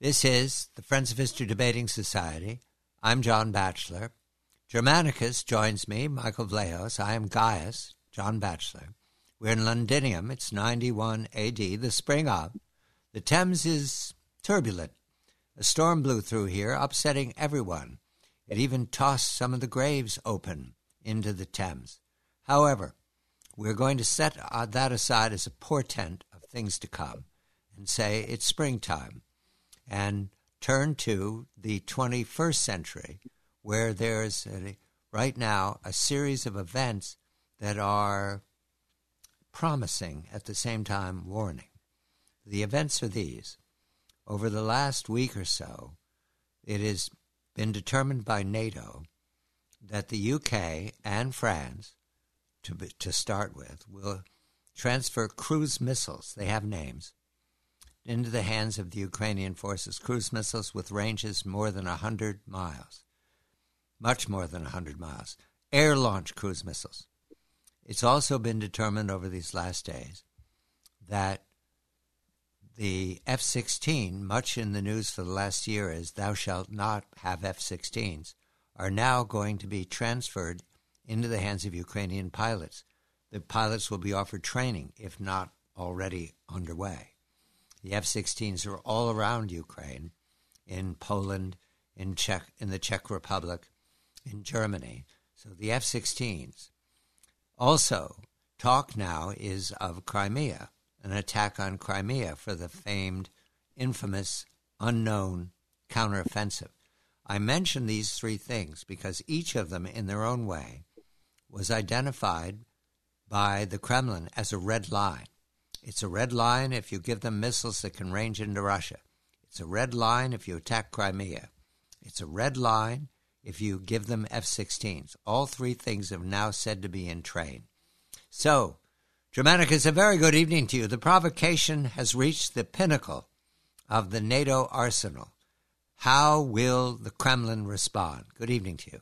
This is the Friends of History Debating Society. I'm John Batchelor. Germanicus joins me, Michael Vlahos. I am Gaius, John Batchelor. We're in Londinium. It's 91 AD, the spring of. The Thames is turbulent. A storm blew through here, upsetting everyone. It even tossed some of the graves open into the Thames. However, we're going to set that aside as a portent of things to come and say it's springtime and turn to the 21st century, where there's right now a series of events that are promising, at the same time warning. The events are these. Over the last week or so, it has been determined by NATO that the UK and France, to start with, will transfer cruise missiles, they have names, into the hands of the Ukrainian forces, cruise missiles with ranges more than 100 miles, much more than 100 miles, air-launched cruise missiles. It's also been determined over these last days that the F-16, much in the news for the last year is thou shalt not have F-16s, are now going to be transferred into the hands of Ukrainian pilots. The pilots will be offered training, if not already underway. The F-16s are all around Ukraine, in Poland, in the Czech Republic, in Germany. So the F-16s. Also, talk now is of Crimea, an attack on Crimea for the famed, infamous, unknown counteroffensive. I mention these three things because each of them, in their own way, was identified by the Kremlin as a red line. It's a red line if you give them missiles that can range into Russia. It's a red line if you attack Crimea. It's a red line if you give them F-16s. All three things are now said to be in train. So, Germanicus, a very good evening to you. The provocation has reached the pinnacle of the NATO arsenal. How will the Kremlin respond? Good evening to you.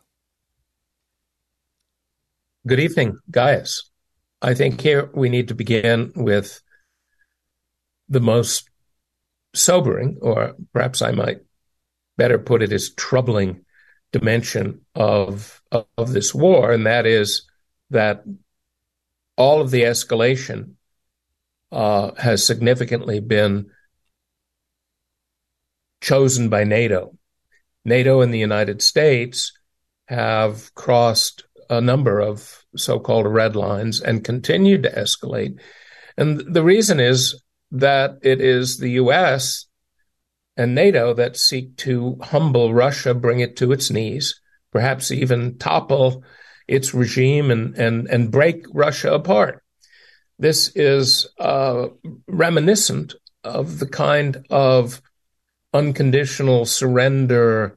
Good evening, Gaius. I think here we need to begin with the most sobering, or perhaps I might better put it as troubling, dimension of this war, and that is that all of the escalation has significantly been chosen by NATO. NATO and the United States have crossed a number of so-called red lines and continued to escalate. And the reason is that it is the U.S. and NATO that seek to humble Russia, bring it to its knees, perhaps even topple its regime and break Russia apart. This is reminiscent of the kind of unconditional surrender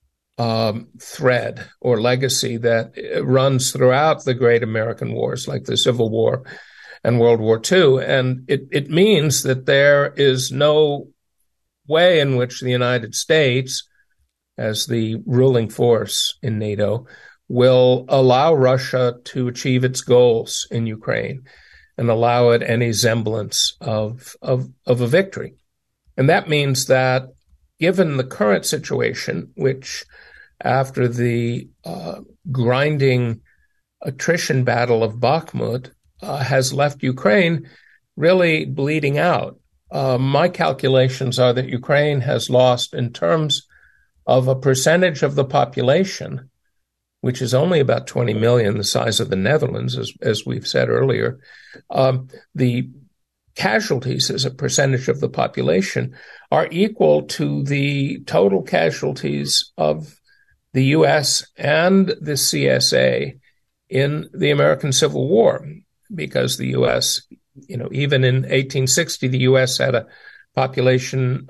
thread or legacy that runs throughout the great American wars, like the Civil War and World War II. And it means that there is no way in which the United States, as the ruling force in NATO, will allow Russia to achieve its goals in Ukraine and allow it any semblance of a victory. And that means that given the current situation, which after the grinding attrition battle of Bakhmut has left Ukraine really bleeding out, my calculations are that Ukraine has lost, in terms of a percentage of the population, which is only about 20 million, the size of the Netherlands, as we've said earlier, the casualties as a percentage of the population are equal to the total casualties of the U.S. and the CSA in the American Civil War, because the U.S., even in 1860, the U.S. had a population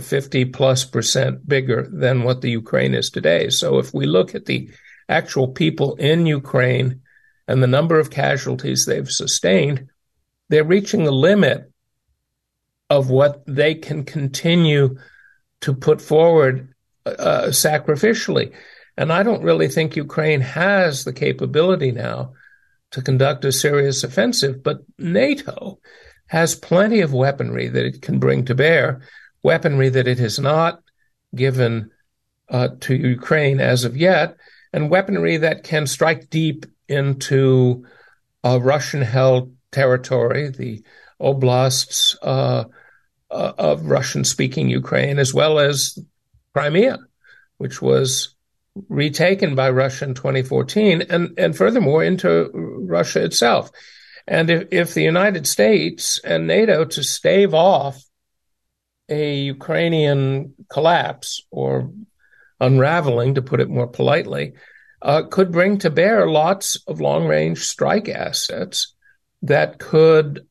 50+% bigger than what the Ukraine is today. So if we look at the actual people in Ukraine and the number of casualties they've sustained, they're reaching the limit of what they can continue to put forward sacrificially. And I don't really think Ukraine has the capability now to conduct a serious offensive, but NATO has plenty of weaponry that it can bring to bear weaponry that it has not given to Ukraine as of yet, and weaponry that can strike deep into Russian-held territory, the oblasts of Russian-speaking Ukraine, as well as Crimea, which was retaken by Russia in 2014, and furthermore into Russia itself. And if the United States and NATO, to stave off a Ukrainian collapse or unraveling, to put it more politely, could bring to bear lots of long-range strike assets that could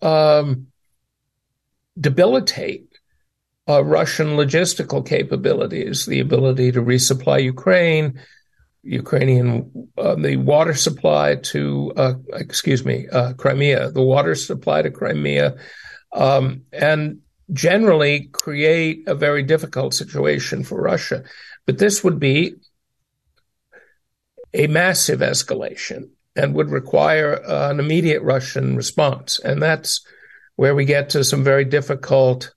debilitate Russian logistical capabilities, the ability to resupply the water supply to, Crimea, the water supply to Crimea, and generally create a very difficult situation for Russia. But this would be a massive escalation and would require an immediate Russian response. And that's where we get to some very difficult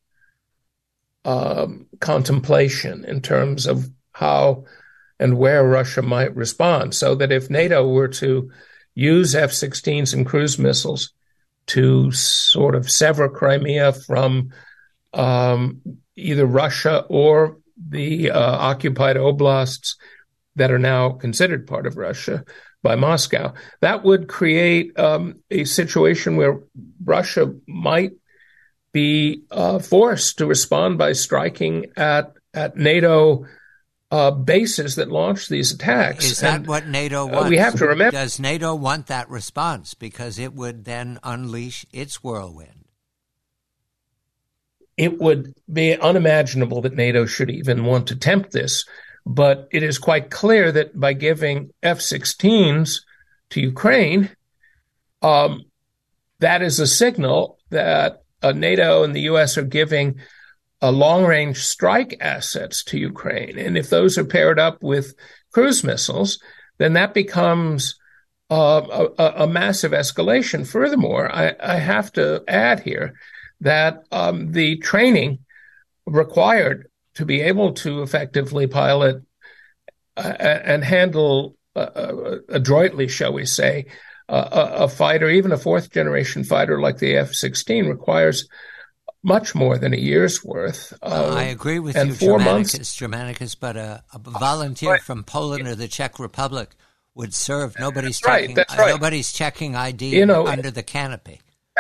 contemplation in terms of how and where Russia might respond. So that if NATO were to use F-16s and cruise missiles to sort of sever Crimea from either Russia or the occupied oblasts that are now considered part of Russia by Moscow, that would create a situation where Russia might be forced to respond by striking at NATO bases that launch these attacks. Is that what NATO wants? We have to remember. Does NATO want that response? Because it would then unleash its whirlwind. It would be unimaginable that NATO should even want to tempt this. But it is quite clear that by giving F-16s to Ukraine, that is a signal that NATO and the U.S. are giving long-range strike assets to Ukraine. And if those are paired up with cruise missiles, then that becomes a massive escalation. Furthermore, I have to add here that the training required to be able to effectively pilot and handle adroitly, shall we say, a fighter, even a fourth-generation fighter like the F-16, requires much more than a year's worth. I agree with you, Germanicus, but a volunteer from Poland or the Czech Republic would serve. Nobody's checking, nobody's checking ID under the canopy.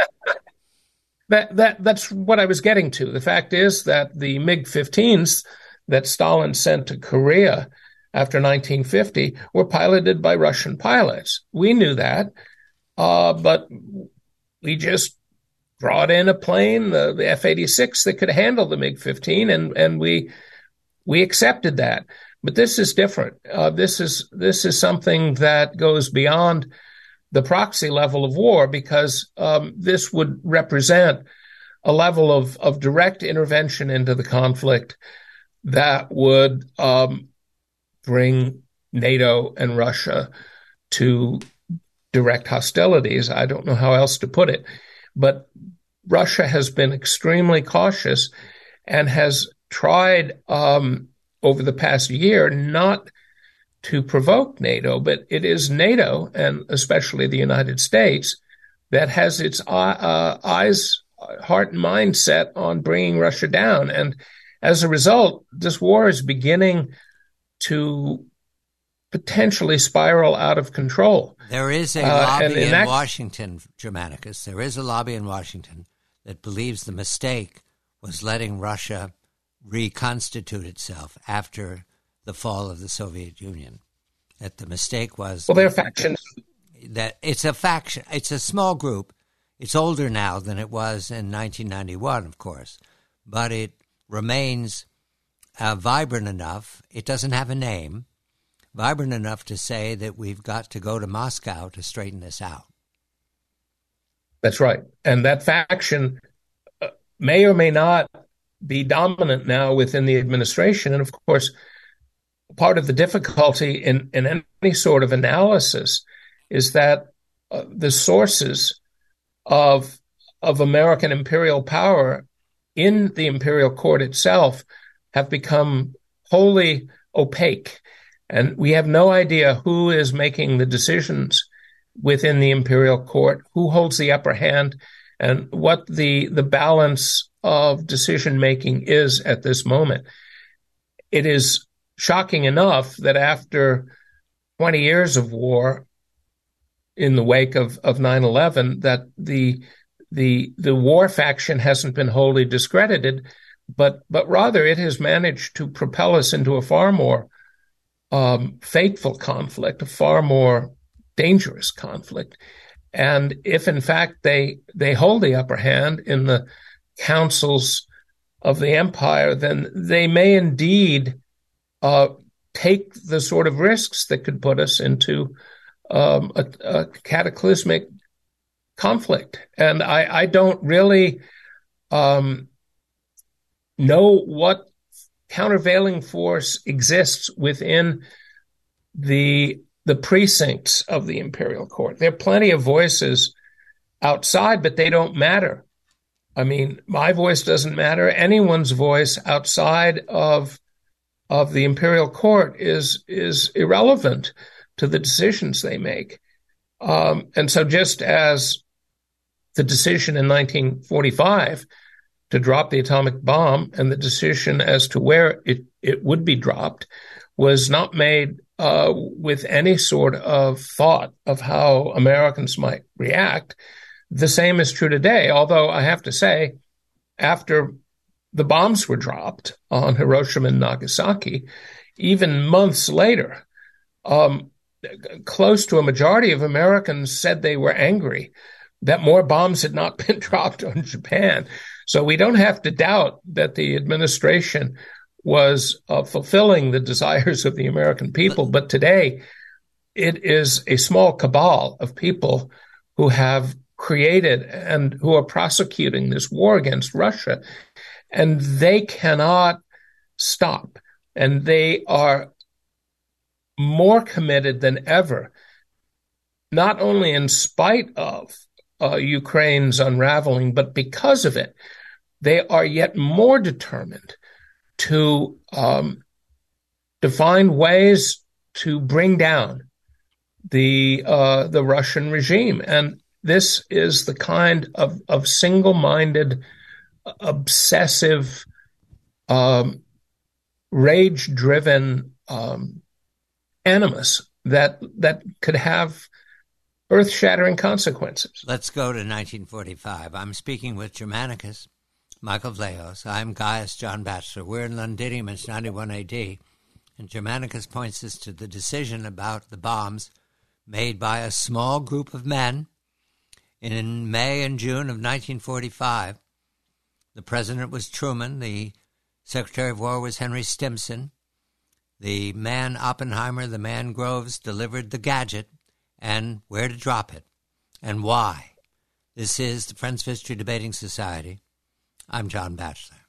That's what I was getting to. The fact is that the MiG-15s that Stalin sent to Korea after 1950 were piloted by Russian pilots. We knew that, but we just brought in a plane, the F-86, that could handle the MiG-15, and we accepted that. But this is different. This is something that goes beyond the proxy level of war, because this would represent a level of direct intervention into the conflict that would bring NATO and Russia to direct hostilities. I don't know how else to put it. But Russia has been extremely cautious and has tried over the past year not to provoke NATO, but it is NATO, and especially the United States, that has its eyes, heart, and mind set on bringing Russia down. And as a result, this war is beginning to potentially spiral out of control. There is a lobby in Washington, Germanicus. There is a lobby in Washington that believes the mistake was letting Russia reconstitute itself after the fall of the Soviet Union. That the mistake was... Well, they're factions. That it's a faction. It's a small group. It's older now than it was in 1991, of course. But it remains vibrant enough. It doesn't have a name. Vibrant enough to say that we've got to go to Moscow to straighten this out. That's right. And that faction may or may not be dominant now within the administration. And of course, part of the difficulty in any sort of analysis is that the sources of American imperial power in the imperial court itself have become wholly opaque. And we have no idea who is making the decisions within the imperial court, who holds the upper hand, and what the balance of decision-making is at this moment. It is shocking enough that after 20 years of war, in the wake of 9/11, that the war faction hasn't been wholly discredited, but rather it has managed to propel us into a far more fateful conflict, a far more dangerous conflict. And if in fact they hold the upper hand in the councils of the empire, then they may indeed take the sort of risks that could put us into a cataclysmic conflict. And I don't really know what countervailing force exists within the precincts of the imperial court. There are plenty of voices outside, but they don't matter. I mean, my voice doesn't matter. Anyone's voice outside of the imperial court is irrelevant to the decisions they make. And so just as the decision in 1945 to drop the atomic bomb and the decision as to where it would be dropped was not made with any sort of thought of how Americans might react, the same is true today. Although I have to say, after the bombs were dropped on Hiroshima and Nagasaki, even months later, close to a majority of Americans said they were angry that more bombs had not been dropped on Japan. So we don't have to doubt that the administration was fulfilling the desires of the American people. But today, it is a small cabal of people who have created and who are prosecuting this war against Russia, and they cannot stop. And they are more committed than ever, not only in spite of Ukraine's unraveling, but because of it, they are yet more determined to find ways to bring down the Russian regime. And this is the kind of single-minded, obsessive, rage-driven animus that could have earth-shattering consequences. Let's go to 1945. I'm speaking with Germanicus, Michael Vlahos. I'm Gaius John Batchelor. We're in Londinium. It's 91 A.D., and Germanicus points us to the decision about the bombs made by a small group of men in May and June of 1945. The president was Truman. The Secretary of War was Henry Stimson. The man Oppenheimer, the man Groves, delivered the gadget and where to drop it and why. This is the Friends of History Debating Society. I'm John Batchelor.